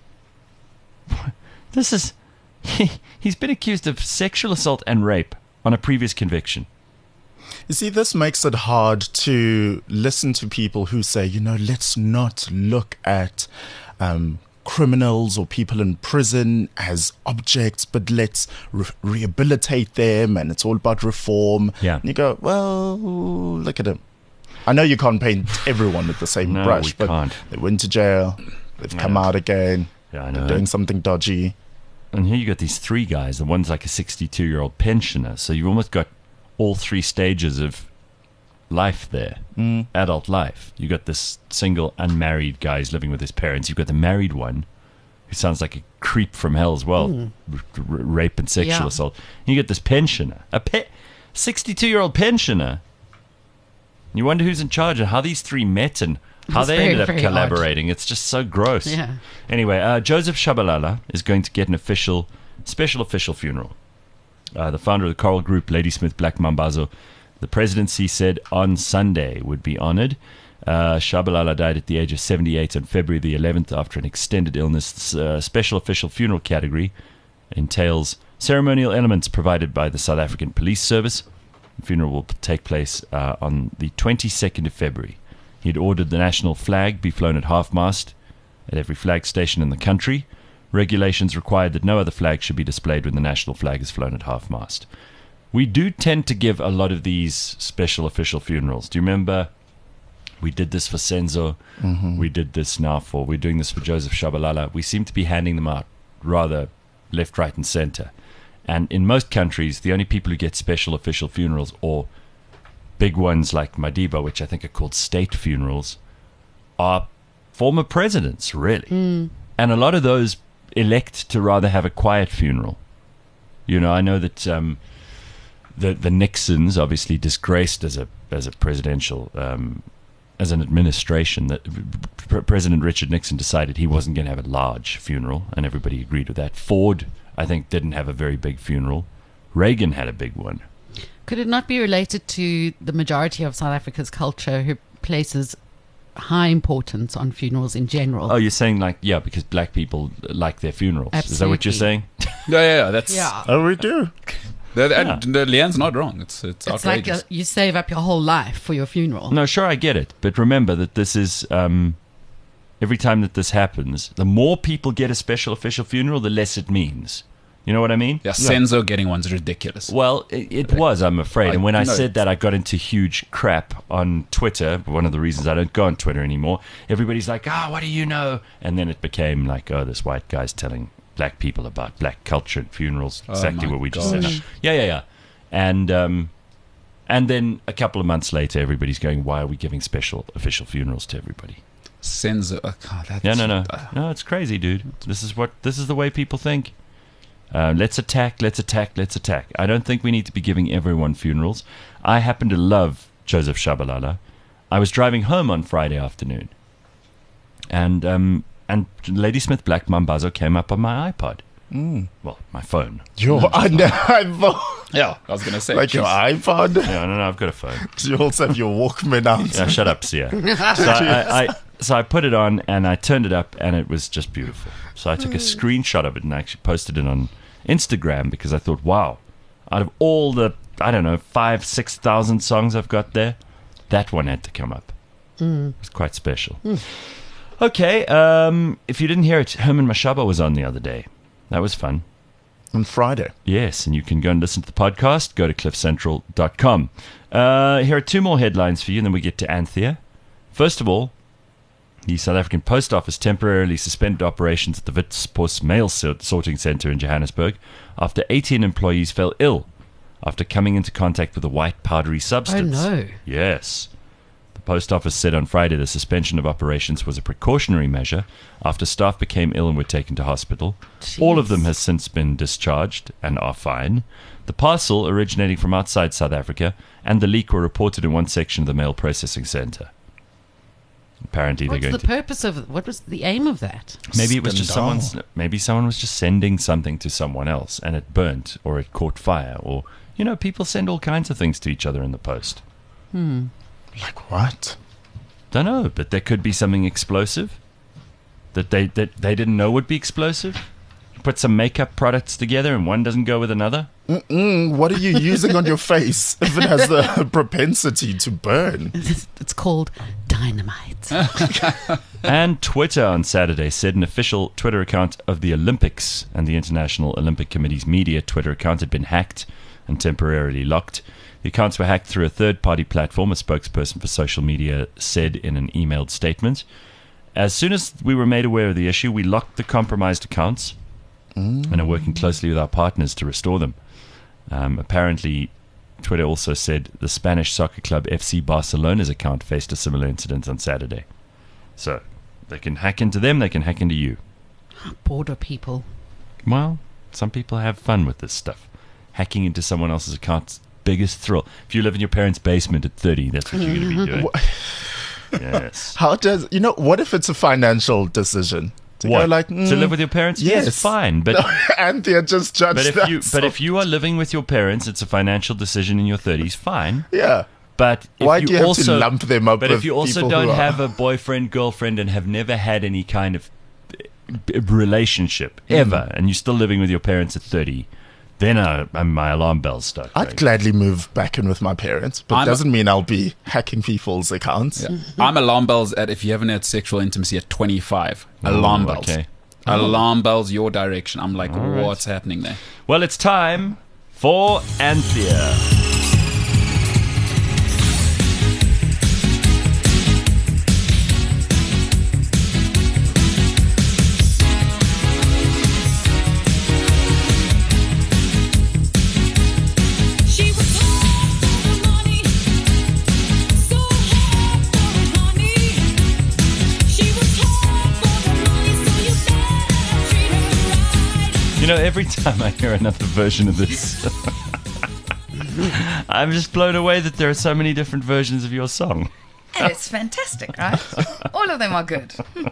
This is... He, he's been accused of sexual assault and rape on a previous conviction. You see, this makes it hard to listen to people who say, you know, let's not look at um, criminals or people in prison as objects, but let's re- rehabilitate them, and it's all about reform. Yeah. And you go, well, look at him. I know you can't paint everyone with the same No, brush, we but can't. they went to jail, they've come Yeah. out again, Yeah, I know. they're doing something dodgy. And here you got these three guys. The one's like a sixty-two-year-old pensioner. So you've almost got all three stages of life there. Mm. Adult life. You got this single, unmarried guy who's living with his parents. You've got the married one, who sounds like a creep from hell as well. Mm. R- r- rape and sexual Yeah. assault. And you got this pensioner. A pe- sixty-two-year-old pensioner. You wonder who's in charge and how these three met and how It's they very, ended up very collaborating. It's just so gross. Yeah. Anyway, uh, Joseph Shabalala is going to get an official, special official funeral. Uh, the founder of the choral group Ladysmith Black Mambazo, the presidency said on Sunday would be honored. Uh, Shabalala died at the age of seventy-eight on February the eleventh after an extended illness. This, uh, special official funeral category entails ceremonial elements provided by the South African Police Service. The funeral will take place uh, on the twenty-second of February He'd ordered the national flag be flown at half-mast at every flag station in the country. Regulations required that no other flag should be displayed when the national flag is flown at half-mast. We do tend to give a lot of these special official funerals. Do you remember we did this for Senzo? Mm-hmm. We did this now for, we're doing this for Joseph Shabalala. We seem to be handing them out rather left, right, and center. And in most countries, the only people who get special official funerals, or big ones like Madiba, which I think are called state funerals, are former presidents, really. Mm. And a lot of those elect to rather have a quiet funeral. You know, I know that um, the the Nixons, obviously disgraced as a as a presidential, um, as an administration, that P- President Richard Nixon decided he wasn't going to have a large funeral, and everybody agreed with that. Ford, I think, didn't have a very big funeral. Reagan had a big one. Could it not be related to the majority of South Africa's culture who places high importance on funerals in general? Oh, you're saying like, yeah, because black people like their funerals. Is that what you're saying? Yeah, yeah, yeah, that's Yeah. Oh, we do. The, Yeah. and the Leanne's not wrong. It's it's, It's like outrageous. a, you save up your whole life for your funeral. No, sure, I get it. But remember that this is, um, every time that this happens, the more people get a special official funeral, the less it means. You know what I mean? yeah, Senzo getting one's ridiculous. Well, it, it was, I'm afraid. I And when I know. said that, I got into huge crap on Twitter. One of the reasons I don't go on Twitter anymore. Everybody's like, ah, oh, what do you know? And then it became like, oh, this white guy's telling black people about black culture and funerals. Oh, Exactly my what we just gosh. said. Yeah, yeah, yeah. And um, and then a couple of months later, everybody's going, why are we giving special official funerals to everybody? Senzo. Oh, God, that's, Yeah, no, no, uh, no. It's crazy, dude. This is what this is the way people think. Uh, let's attack, let's attack, let's attack. I don't think we need to be giving everyone funerals. I happen to love Joseph Shabalala. I was driving home on Friday afternoon, and um, and Ladysmith Black Mambazo came up on my iPod. Mm. Well, my phone. Your iPod. yeah, I was gonna say Like your iPod. Yeah, no, no, I've got a phone. You also have your Walkman out. Yeah, shut up, Sia. So I, I, so I put it on and I turned it up and it was just beautiful. So I took a screenshot of it and I actually posted it on Instagram because I thought, wow, out of all the, I don't know, five, six thousand songs I've got there, that one had to come up. Mm. It was quite special. Okay, um, if you didn't hear it, Herman Mashaba was on the other day. That was fun. On Friday. Yes, and you can go and listen to the podcast. Go to cliff central dot com. Uh, here are two more headlines for you, and then we get to Anthea. First of all, the South African Post Office temporarily suspended operations at the Witpost Mail Sorting Centre in Johannesburg after eighteen employees fell ill after coming into contact with a white powdery substance. Oh, no. Yes. The Post Office said on Friday the suspension of operations was a precautionary measure after staff became ill and were taken to hospital. All of Jeez. them has since been discharged and are fine. The parcel originating from outside South Africa and the leak were reported in one section of the mail processing centre. Apparently What's they're the going to... purpose of what was the aim of that? Maybe it was just Scandal. someone's... Maybe someone was just sending something to someone else and it burnt or it caught fire or... You know, people send all kinds of things to each other in the post. Hmm. Like what? Don't know, but there could be something explosive that they that they didn't know would be explosive. Put some makeup products together and one doesn't go with another. Mm-mm, what are you using on your face if it has the propensity to burn? It's, it's called dynamite. And Twitter on Saturday said an official Twitter account of the Olympics and the International Olympic Committee's media Twitter account had been hacked and temporarily locked. The accounts were hacked through a third-party platform, a spokesperson for social media said in an emailed statement. As soon as we were made aware of the issue, we locked the compromised accounts Mm. and are working closely with our partners to restore them. Um, apparently, Twitter also said the Spanish soccer club F C Barcelona's account faced a similar incident on Saturday. So, they can hack into them, they can hack into you. Border people. Well, some people have fun with this stuff. Hacking into someone else's account's biggest thrill. If you live in your parents' basement at thirty, that's what you're going to be doing. Yes. How does, you know, what if it's a financial decision? To What? go like, to mm, live with your parents? yes. Yes, fine. But Anthea just judged but if that. you so- but if you are living with your parents, it's a financial decision in your thirties. Fine. yeah. But if Why you do you have also, to lump them up But with if you also people don't who are- have a boyfriend, girlfriend, and have never had any kind of b- b- relationship ever, and you're still living with your parents at thirty, Then uh, my alarm bells start going. I'd gladly move back in with my parents, but I'm- doesn't mean I'll be hacking people's accounts. I'm alarm bells at if you haven't had sexual intimacy at twenty-five. Alarm Ooh, bells. okay. Alarm bells your direction. I'm like, right. what's happening there? Well, it's time for Anthea. She was hard for the money, so hard for the honey. She was hard for the money, so you better treat her right. You know, every time I hear another version of this, I'm just blown away that there are so many different versions of your song. And it's fantastic, right? All of them are good.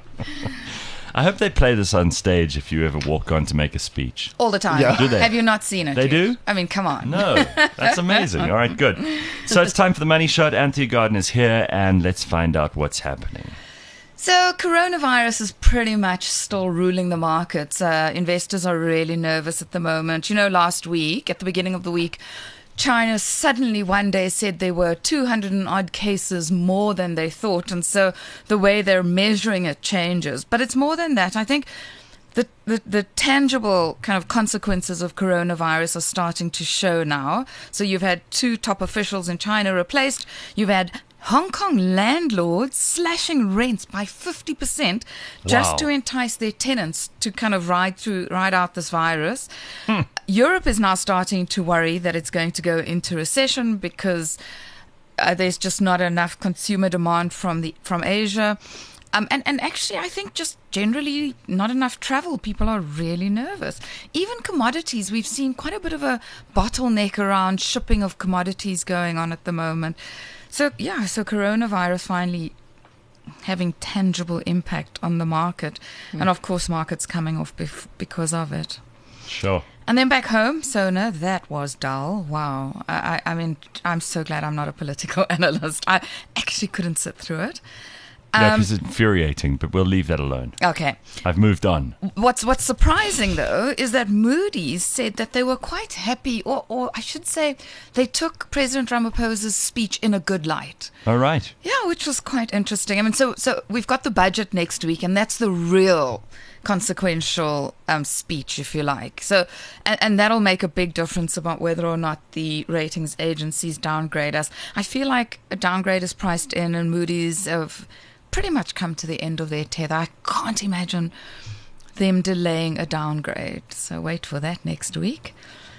I hope they play this on stage if you ever walk on to make a speech. All the time. Yeah. Do they? Have you not seen it? They yet? do? I mean, come on. No, that's amazing. All right, good. So it's time for the money shot. Anthea Garden is here, and let's find out what's happening. So, coronavirus is pretty much still ruling the markets. Uh, investors are really nervous at the moment. You know, last week, at the beginning of the week, China suddenly one day said there were two hundred and odd cases more than they thought. And so the way they're measuring it changes. But it's more than that. I think the, the, the tangible kind of consequences of coronavirus are starting to show now. So you've had two top officials in China replaced. You've had Hong Kong landlords slashing rents by fifty percent just Wow. to entice their tenants to kind of ride through, ride out this virus. Europe is now starting to worry that it's going to go into recession because uh, there's just not enough consumer demand from the from Asia. Um, and, and actually, I think just generally not enough travel. People are really nervous. Even commodities, we've seen quite a bit of a bottleneck around shipping of commodities going on at the moment. So, yeah, so coronavirus finally having tangible impact on the market. And, of course, markets coming off bef- because of it. Sure. And then back home, Sona, that was dull. Wow. I, I, I mean, I'm so glad I'm not a political analyst. I actually couldn't sit through it. Yeah, Um, because it's infuriating, but we'll leave that alone. Okay. I've moved on. What's what's surprising though is that Moody's said that they were quite happy, or or I should say, they took President Ramaphosa's speech in a good light. All right. Yeah, which was quite interesting. I mean, so so we've got the budget next week, and that's the real consequential um, speech, if you like. So, and, and that'll make a big difference about whether or not the ratings agencies downgrade us. I feel like a downgrade is priced in, and Moody's have pretty much come to the end of their tether. I can't imagine them delaying a downgrade. So wait for that next week.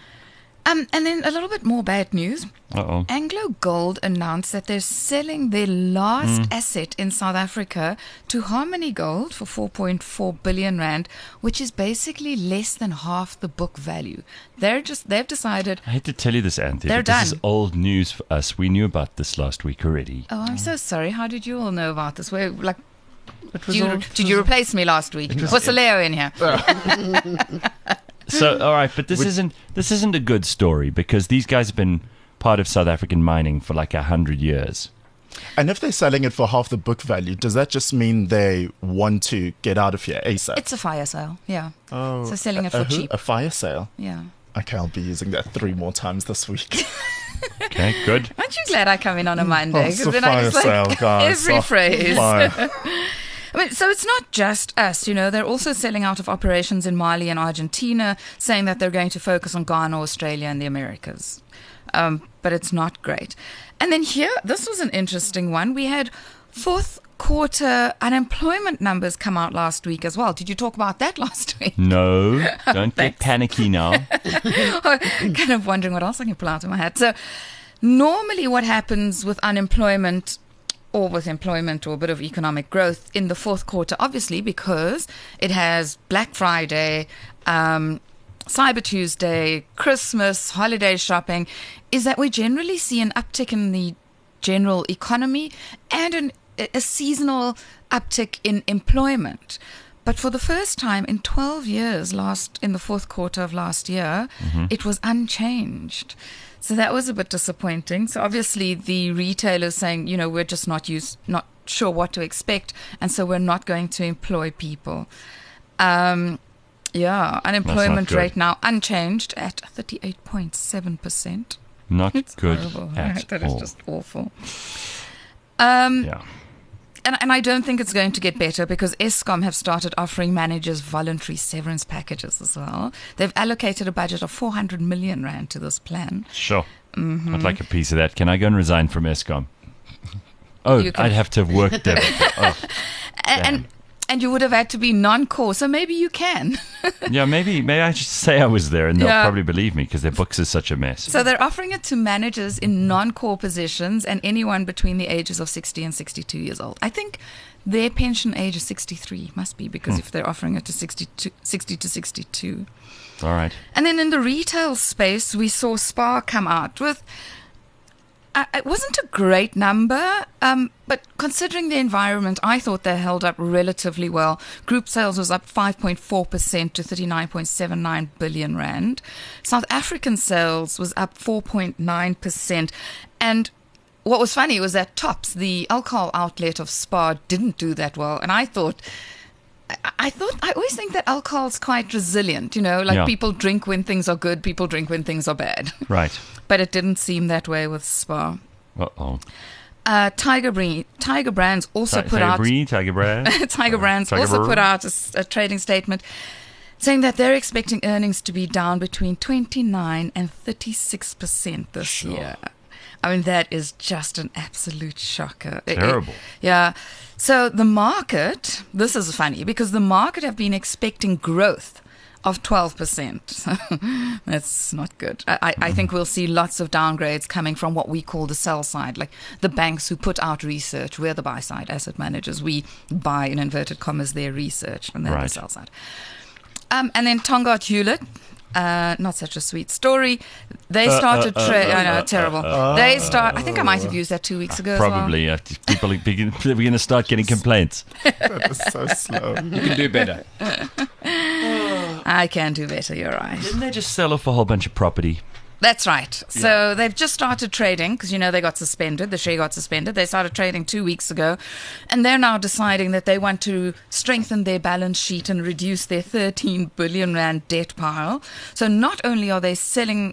Um, and then a little bit more bad news. Uh-oh. Anglo Gold announced that they're selling their last asset in South Africa to Harmony Gold for four point four billion rand, which is basically less than half the book value. They're just they've decided. I hate to tell you this, Anthea, They're but this is done. old news for us. We knew about this last week already. Oh, I'm so sorry. How did you all know about this? Where like It did was you, all- did you replace me last week? Was Leo in here? So, all right, but this isn't this isn't a good story because these guys have been part of South African mining for like a hundred years. And if they're selling it for half the book value, does that just mean they want to get out of here ASAP? It's a fire sale. Yeah. oh, so selling it a, for a who? cheap. A fire sale. Yeah. Okay, I'll be using that three more times this week. Okay, good. Aren't you glad I come in on a Monday? Oh, it's 'Cause a then I just fire like sale, guys. every Oh, phrase. fire. I mean, so it's not just us, you know, they're also selling out of operations in Mali and Argentina, saying that they're going to focus on Ghana, Australia, and the Americas. Um, but it's not great. And then here, this was an interesting one. We had fourth quarter unemployment numbers come out last week as well. Did you talk about that last week? No, don't get Thanks. panicky now. Kind of wondering what else I can pull out of my hat. So normally what happens with unemployment or with employment or a bit of economic growth in the fourth quarter, obviously because it has Black Friday, um, Cyber Tuesday, Christmas, holiday shopping, is that we generally see an uptick in the general economy and an, a seasonal uptick in employment. But for the first time in twelve years, last in the fourth quarter of last year, it was unchanged. So that was a bit disappointing. So obviously the retailers saying, you know, we're just not used, not sure what to expect, and so we're not going to employ people. Um, Yeah, unemployment good. rate now unchanged at thirty-eight point seven percent. Not It's good horrible, at right? That is all. just awful. Um, Yeah. and, and I don't think it's going to get better because Eskom have started offering managers voluntary severance packages as well. They've allocated a budget of four hundred million rand to this plan. Sure. Mm-hmm. I'd like a piece of that. Can I go and resign from Eskom? Oh, You can- I'd have to have worked there. Oh, A- And and you would have had to be non-core, so maybe you can. yeah, maybe maybe I should say I was there, and they'll Yeah. probably believe me because their books are such a mess. So they're offering it to managers in non-core positions and anyone between the ages of sixty and sixty-two years old. I think their pension age is sixty-three, must be, because if they're offering it to sixty-two, sixty to sixty-two. All right. And then in the retail space, we saw Spar come out with, uh, it wasn't a great number, um, but considering the environment, I thought they held up relatively well. Group sales was up five point four percent to thirty-nine point seven nine billion rand. South African sales was up four point nine percent. And what was funny was that Tops, the alcohol outlet of Spar, didn't do that well. And I thought... I- I thought I always think that alcohol's quite resilient, you know, like Yeah. people drink when things are good, people drink when things are bad. Right. But it didn't seem that way with Spar. Uh-oh. Uh, Tiger Brand, Tiger Brands also Ti- put Tiger out Breed, Tiger Brand. Tiger Brands Tiger also Brand. put out a, s- a trading statement saying that they're expecting earnings to be down between twenty-nine and thirty-six percent this Sure. year. I mean, that is just an absolute shocker. It- it- Terrible. yeah. So the market, this is funny because the market have been expecting growth of twelve percent. That's not good. I, I, I think we'll see lots of downgrades coming from what we call the sell side, like the banks who put out research. We're the buy side asset managers. We buy, in inverted commas, their research, and they're the Right. sell side. Um, and then Tongaat Hewlett. Uh, not such a sweet story. They started. Tra- I know, terrible. they start. I think I might have used that two weeks ago. as well. Probably. Uh, people are begin, we're going to start getting complaints. That is so slow. You can do better. I can do better. You're right. Didn't they just sell off a whole bunch of property? That's right. So they've just started trading because, you know, they got suspended. The share got suspended. They started trading two weeks ago. And they're now deciding that they want to strengthen their balance sheet and reduce their thirteen billion rand debt pile. So not only are they selling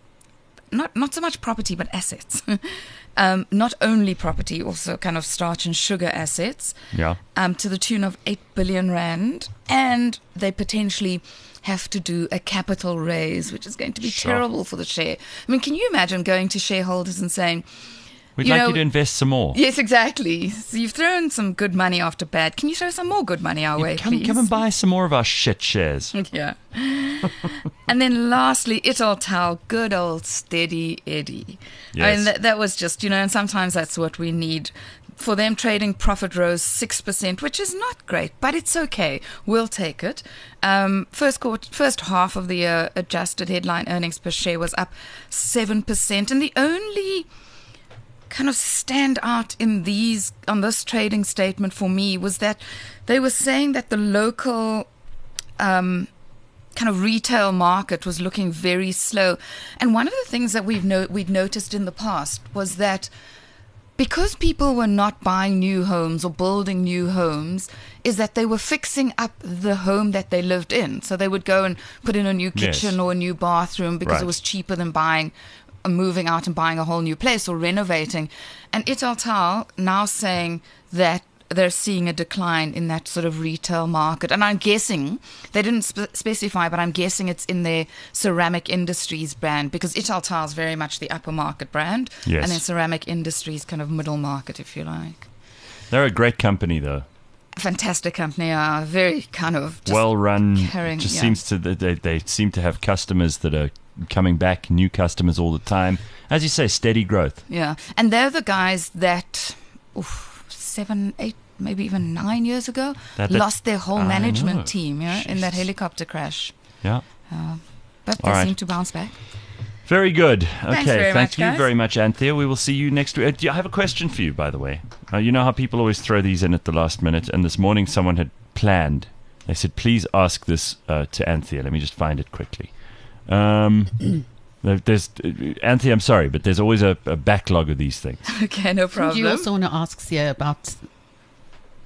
not not so much property, but assets. um, not only property, also kind of starch and sugar assets. Yeah. Um, to the tune of eight billion rand. And they potentially have to do a capital raise, which is going to be Sure. terrible for the share. I mean, can you imagine going to shareholders and saying, We'd You like know- you to invest some more. yes, exactly. So you've thrown some good money after bad. Can you throw some more good money our You way, come, please? come and buy some more of our shit shares. Yeah. And then lastly, Italtal, good old steady Eddie. I Yes. mean, that, that was just, you know, and sometimes that's what we need. For them, trading profit rose six percent, which is not great, but it's okay. We'll take it. Um, first quarter, first half of the year, adjusted headline earnings per share was up seven percent. And the only kind of stand out in these on this trading statement for me was that they were saying that the local um, kind of retail market was looking very slow. And one of the things that we've no- we'd noticed in the past was that because people were not buying new homes or building new homes, is that they were fixing up the home that they lived in. So they would go and put in a new Yes. kitchen or a new bathroom because Right. it was cheaper than buying, uh, moving out and buying a whole new place or renovating. And Italtal now saying that they're seeing a decline in that sort of retail market. And I'm guessing, they didn't spe- specify, but I'm guessing it's in their ceramic industries brand because Italtal is very much the upper market brand. Yes. And then ceramic industries kind of middle market, if you like. They're a great company, though. Fantastic company, uh, very kind of just Well run. carrying- Just yeah. seems to they, they seem to have customers that are coming back, new customers all the time. As you say, steady growth. Yeah, and they're the guys that oof, seven, eight, maybe even nine years ago That- that- lost their whole I management know. team, yeah, in that Jesus. helicopter crash. Yeah. But All they right. seem to bounce back. Very good. Okay, Thanks very thank much, you guys. very much, Anthea. We will see you next week. Uh, do you- I have a question for you, by the way. Uh, you know how people always throw these in at the last minute, and this morning someone had planned. They said, please ask this uh, to Anthea. Let me just find it quickly. Um, there- there's uh, Anthea, I'm sorry, but there's always a, a backlog of these things. Okay, no problem. You also want to ask Sia about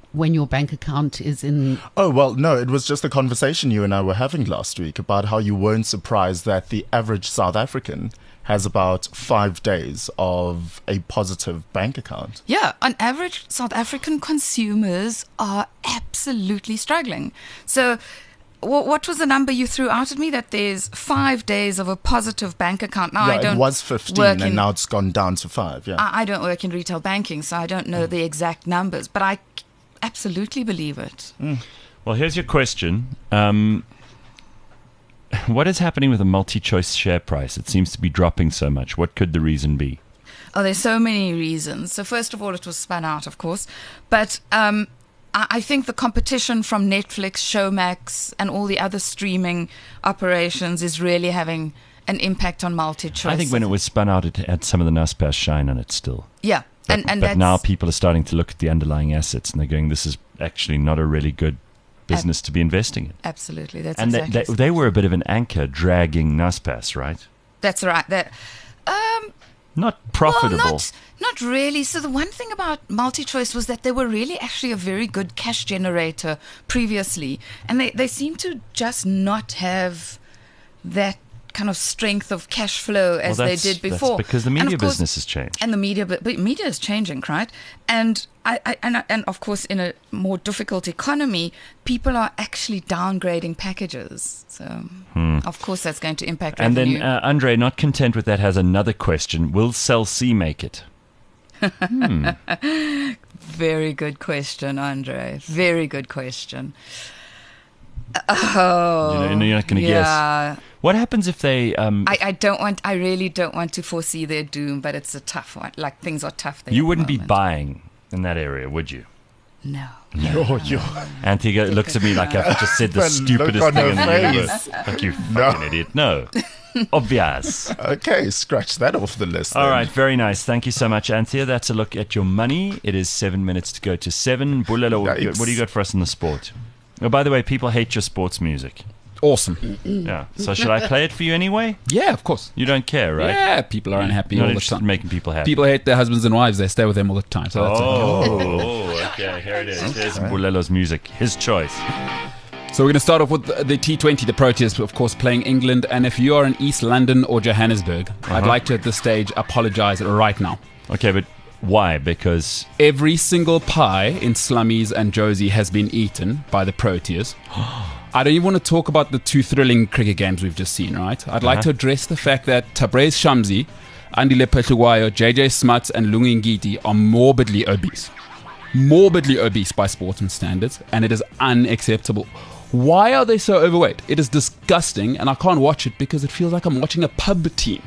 when your bank account is in. Oh, well, no, it was just a conversation you and I were having last week about how you weren't surprised that the average South African has about five days of a positive bank account. Yeah, on average, South African consumers are absolutely struggling. So, wh- what was the number you threw out at me? That there's five days of a positive bank account. Now, yeah, I don't it was fifteen work and in, now it's gone down to five. Yeah. I, I don't work in retail banking, so I don't know the exact numbers, but I c- absolutely believe it. Well, here's your question. Um, what is happening with the multi-choice share price? It seems to be dropping so much. What could the reason be? Oh, there's so many reasons. So first of all, it was spun out, of course, but um, I, I think the competition from Netflix, Showmax, and all the other streaming operations is really having an impact on multi-choice. I think when it was spun out, it had some of the Naspers shine on it still. yeah, But, and and but that's, now people are starting to look at the underlying assets and they're going, this is actually not a really good business to be investing in. absolutely that's And exactly they, they, they were a bit of an anchor dragging Naspers, right? that's right. That um, Not profitable. Well, not, not really. So the one thing about MultiChoice was that they were really actually a very good cash generator previously. And they, they seem to just not have that kind of strength of cash flow as Well, they that's- did before. That's because the And media of course- business has changed. And the media, but, but media is changing, right? And I, I and, and of course, in a more difficult economy, people are actually downgrading packages. So, of course, that's going to impact Hmm. And revenue. then uh, Andre, not content with that, has another question. Will Cell C make it? Very good question, Andre. Very good question. Oh, You know, you're not going to guess. yeah. What happens if they... Um, I, I don't want. I really don't want to foresee their doom, but it's a tough one. Like things are tough there. you at the wouldn't be moment. buying in that area, would you? No. You're, you're, Antigua looks at me like I've just said the The stupidest look on thing in her the face. universe. Like, you fucking idiot. No. Obvious. okay, scratch that off the list. All then. right, very nice. Thank you so much, Anthea. That's a look at your money. It is seven minutes to go to seven. Bulelo, Yikes. what do you got for us in the sport? Oh, by the way, people hate your sports music. Awesome. Yeah. So should I play it for you anyway? Yeah, of course. You don't care, right? Yeah, people are unhappy You're not all the interested in time. making people happy. People hate their husbands and wives. They stay with them all the time. So that's okay. Oh, okay. Here it is. Here's Bulelo's music. His choice. So we're going to start off with the- the T twenty, the Proteas, of course, playing England. And if you are in East London or Johannesburg, I'd like to at this stage apologize right now. Okay, but why? Because Every single pie in Slummies and Josie has been eaten by the Proteas. I don't even want to talk about the two thrilling cricket games we've just seen, right? I'd like Uh-huh. to address the fact that Tabrez Shamsi, Andile Petluwayo, J J Smuts, and Lungi Ngidi are morbidly obese. Morbidly obese by sportsman standards, and it is unacceptable. Why are they so overweight? It is disgusting, and I can't watch it because it feels like I'm watching a pub team.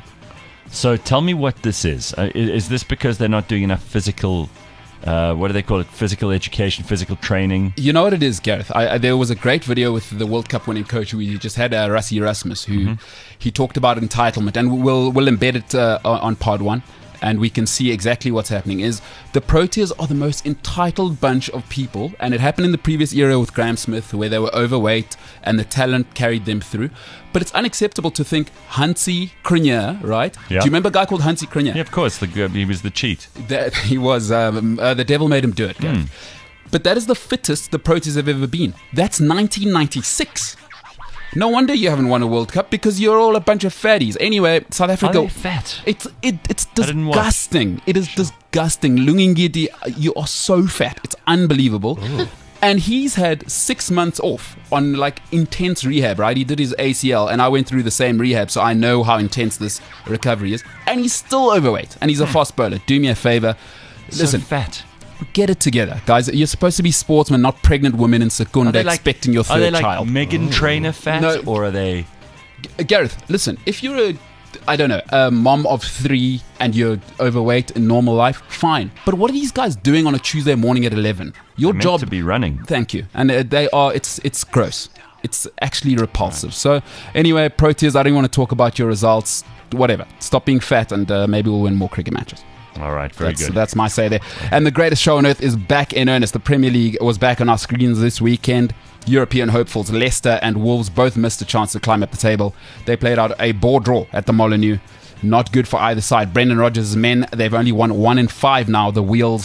So tell me what this is. Uh, i- is this because they're not doing enough physical, uh, what do they call it? Physical education, physical training? You know what it is, Gareth? I, I, there was a great video with the World Cup winning coach. We just had uh, Rassie Erasmus, who he talked about entitlement, and we'll we'll embed it uh, on on pod one, and we can see exactly what's happening. Is the Proteas are the most entitled bunch of people, and it happened in the previous era with Graham Smith, where they were overweight and the talent carried them through. But it's unacceptable to think Hansi Cronje, right? Yeah. Do you remember a guy called Hansi Cronje? Yeah, of course. The, g- he was the cheat. That he was um, uh, the devil made him do it, Gareth. But that is the fittest the Proteas have ever been. That's nineteen ninety-six. No wonder you haven't won a World Cup, because you're all a bunch of fatties. Anyway, South Are Africa. they fat? It's it, it's I didn't watch. disgusting. It is disgusting. Lungingidi, you are so fat. It's unbelievable. And he's had six months off on like intense rehab, right? He did his A C L, and I went through the same rehab, so I know how intense this recovery is. And he's still overweight, and he's a fast bowler. Do me a favor. Listen, so fat. get it together, guys. You're supposed to be sportsmen, not pregnant women in Secunda expecting your Are they third like child. Megan Trainer fat, No. or are they? Uh, Gareth, listen, if you're a, I don't know, a mom of three and you're overweight in normal life, fine. But what are these guys doing on a Tuesday morning at eleven? Your They're meant job to be running. Thank you. And uh, they are, it's it's gross. It's actually repulsive. So, anyway, Proteas, I don't want to talk about your results. Whatever. Stop being fat, and uh, maybe we'll win more cricket matches. All right, very That's, good. that's my say there. And the greatest show on earth is back in earnest. The Premier League was back on our screens this weekend. European hopefuls Leicester and Wolves both missed a chance to climb up the table. They played out a bore draw at the Molineux. Not good for either side. Brendan Rodgers' men, they've only won one in five now. The Wheels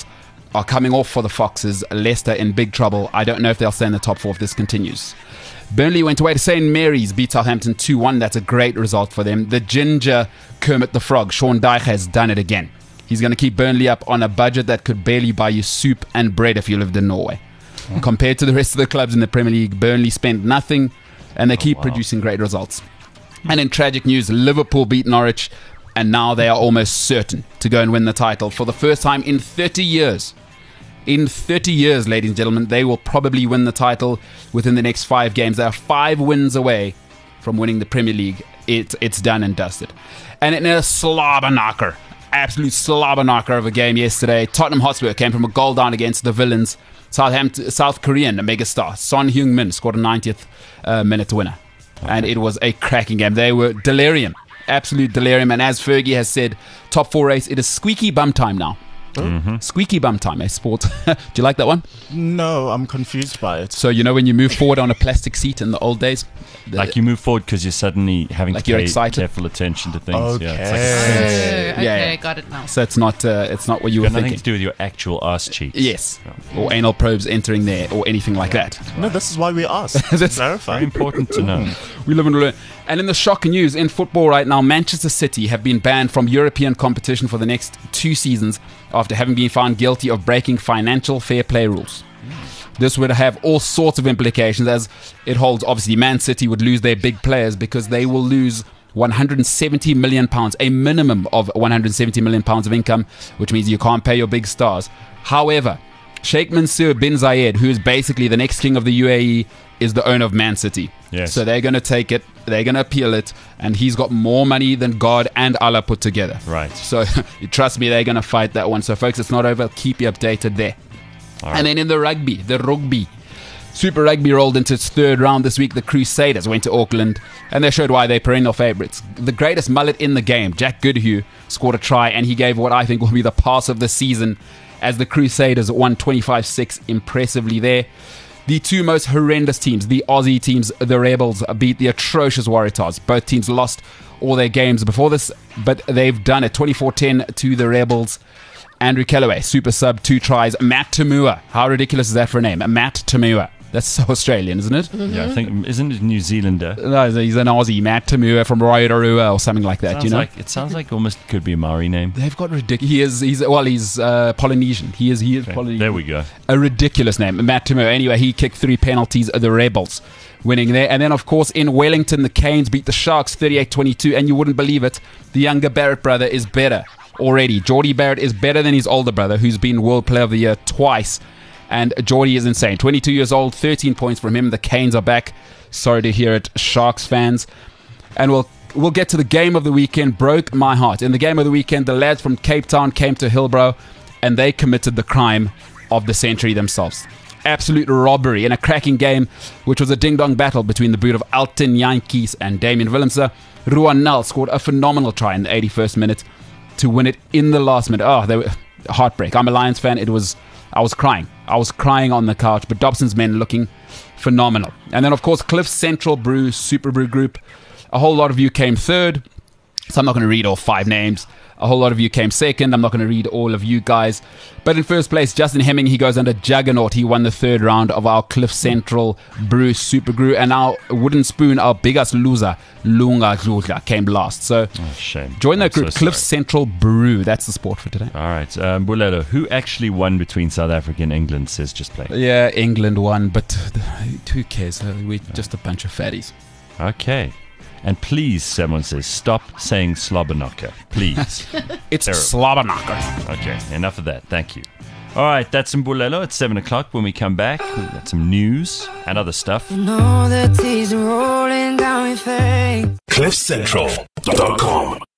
are coming off for the Foxes. Leicester in big trouble. I don't know if they'll stay in the top four if this continues. Burnley went away to Saint Mary's, beat Southampton two one. That's a great result for them. The ginger Kermit the Frog, Sean Dyche, has done it again. He's going to keep Burnley up on a budget that could barely buy you soup and bread if you lived in Norway. Mm. Compared to the rest of the clubs in the Premier League, Burnley spent nothing, and they keep wow. producing great results. And in tragic news, Liverpool beat Norwich, and now they are almost certain to go and win the title for the first time in thirty years. In thirty years, ladies and gentlemen, they will probably win the title within the next five games. They are five wins away from winning the Premier League. It, it's done and dusted. And in a slobberknocker, absolute slobberknocker of a game yesterday, Tottenham Hotspur came from a goal down against the villains. Southampton, South Korean megastar Son Heung-min scored a ninetieth uh, minute winner. And it was a cracking game. They were delirium, absolute delirium. And as Fergie has said, top four race, it is squeaky bum time now. Mm-hmm. Squeaky bum time, a sport. Do you like that one? No, I'm confused by it. So you know when you move forward on a plastic seat in the old days, the, Like you move forward because you're suddenly having Like to you're pay excited. careful attention to things. Okay. Yeah, it's like a sense. Oh, okay, Yeah, yeah. got it now. so it's not uh, it's not what you It's were got nothing thinking. to do with your actual ass cheeks. Yes, or anal probes entering there, or anything like that. No, this is why we asked. That's Clarify. Very important to know. We live and learn. And in the shocking news in football right now, Manchester City have been banned from European competition for the next two seasons after having been found guilty of breaking financial fair play rules. This would have all sorts of implications, as it holds, obviously, Man City would lose their big players because they will lose one hundred seventy million pounds, a minimum of one hundred seventy million pounds of income, which means you can't pay your big stars. However, Sheikh Mansour bin Zayed, who is basically the next king of the U A E, is the owner of Man City. Yes. So they're going to take it, they're going to appeal it, and he's got more money than God and Allah put together. Right. So trust me, they're going to fight that one. So folks, it's not over. I'll keep you updated there. All right. And then in the rugby, the rugby, Super Rugby rolled into its third round this week. The Crusaders went to Auckland, and they showed why they're perennial favourites. The greatest mullet in the game, Jack Goodhue, scored a try, and he gave what I think will be the pass of the season as the Crusaders won twenty-five six impressively there. The two most horrendous teams, the Aussie teams, the Rebels, beat the atrocious Waratahs. Both teams lost all their games before this, but they've done it. twenty-four ten to the Rebels. Andrew Kellaway, super sub, two tries. Matt Tamua. How ridiculous is that for a name? Matt Tamua. That's so Australian, isn't it? Yeah, I think, isn't it New Zealander? No, he's an Aussie, Matt Tamua from Rotorua or something like that, Sounds you know? like, it sounds like almost could be a Maori name. They've got ridiculous. He is. He's well. He's uh, Polynesian. He is. He is Okay, Polynesian. there we go. A ridiculous name, Matt Timur. Anyway, he kicked three penalties. The Rebels winning there, and then of course in Wellington, the Canes beat the Sharks thirty-eight twenty-two. And you wouldn't believe it, the younger Barrett brother is better already. Geordie Barrett is better than his older brother, who's been World Player of the Year twice. And Geordie is insane. twenty-two years old, thirteen points from him. The Canes are back. Sorry to hear it, Sharks fans. And we'll we'll get to the game of the weekend. Broke my heart. In the game of the weekend, the lads from Cape Town came to Hillbrow, and they committed the crime of the century themselves. Absolute robbery in a cracking game, which was a ding-dong battle between the boot of Alton Yankees and Damien Willemse. Ruan Nel scored a phenomenal try in the eighty-first minute to win it in the last minute. Oh, they were heartbreak. I'm a Lions fan. It was... I was crying. I was crying on the couch, but Dobson's men looking phenomenal. And then, of course, Cliff Central Brew, Super Brew Group. A whole lot of you came third, so I'm not going to read all five names. A whole lot of you came second. I'm not going to read all of you guys. But in first place, Justin Hemming, he goes under Juggernaut. He won the third round of our Cliff Central Brew Super Brew. And our Wooden Spoon, our biggest loser, Lunga Zluga, came last. So Oh, shame. join that I'm group, so Cliff sorry. Central Brew. That's the sport for today. All right. Um, Bulelo, who actually won between South Africa and England, says just play. Yeah, England won, but who cares? Uh, We're just a bunch of fatties. Okay. And please, someone says, stop saying slobberknocker. Please. It's Terrible. Slobberknocker. Okay, enough of that. Thank you. All right, that's Mbulelo. It's seven o'clock. When we come back, we've got some news and other stuff. Know the tears are rolling down your face. Cliff Central dot com